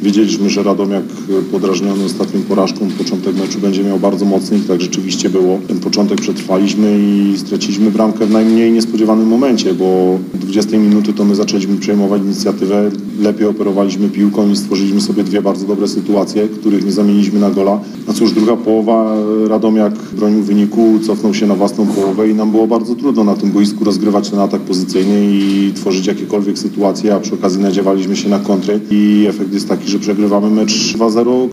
Wiedzieliśmy, że Radomiak podrażniony ostatnią porażką początek meczu będzie miał bardzo mocny i tak rzeczywiście było. Ten początek przetrwaliśmy i straciliśmy bramkę w najmniej niespodziewanym momencie, bo w 20 minuty to my zaczęliśmy przejmować inicjatywę, lepiej operowaliśmy piłką i stworzyliśmy sobie dwie bardzo dobre sytuacje, których nie zamieniliśmy na gola. A cóż, druga połowa Radomiak bronił wyniku, cofnął się na własną połowę i nam było bardzo trudno na tym boisku rozgrywać ten atak pozycyjny i tworzyć jakiekolwiek sytuacje, a przy okazji nadziewaliśmy się na kontry i efekt jest taki, że przegrywamy mecz 2-0.